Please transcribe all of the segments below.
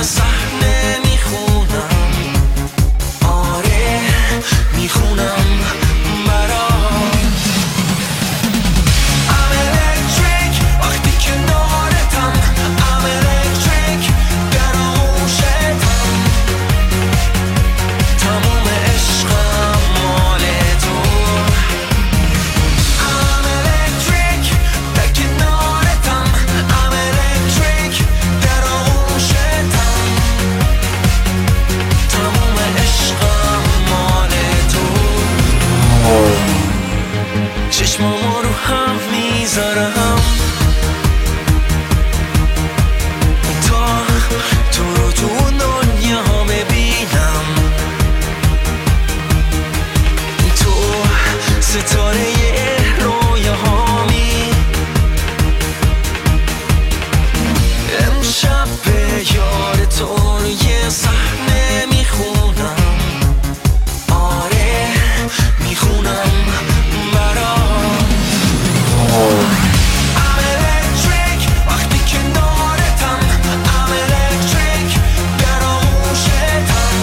صحنه میخونم، آره میخونم برات. I'm electric وقتی کنارتم، I'm electric در آغوشتم، تموم عشقم مال تو. I'm electric در کنارتم، I'm electric در آغوشتم، تموم عشقم مال تو. چشمامو رو هم میذارم تا تو رو تو دنیا ببینم. تو ستاره رویاهامی، امشب به یاد تو یه صحنه میخونم، آره میخونم برات. I'm electric وقتی کنارتم، I'm electric در آغوشتم،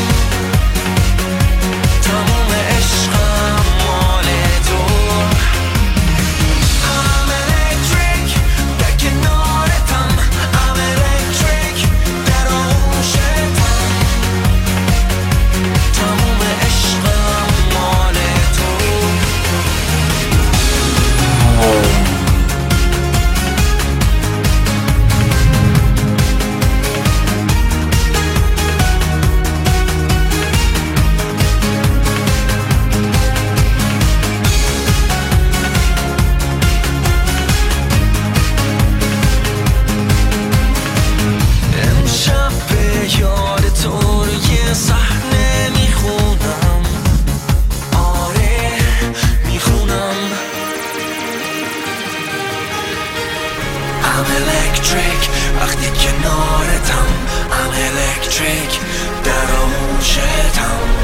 تموم عشقم مال تو. I'm electric در کنارتم، I'm electric در آغوشتم، تموم عشقم مال تو. امشب به یاد تو یه صحنه میخونم، آره میخونم. I'm electric وقتی کنارتم، I'm electric در آغوشتم.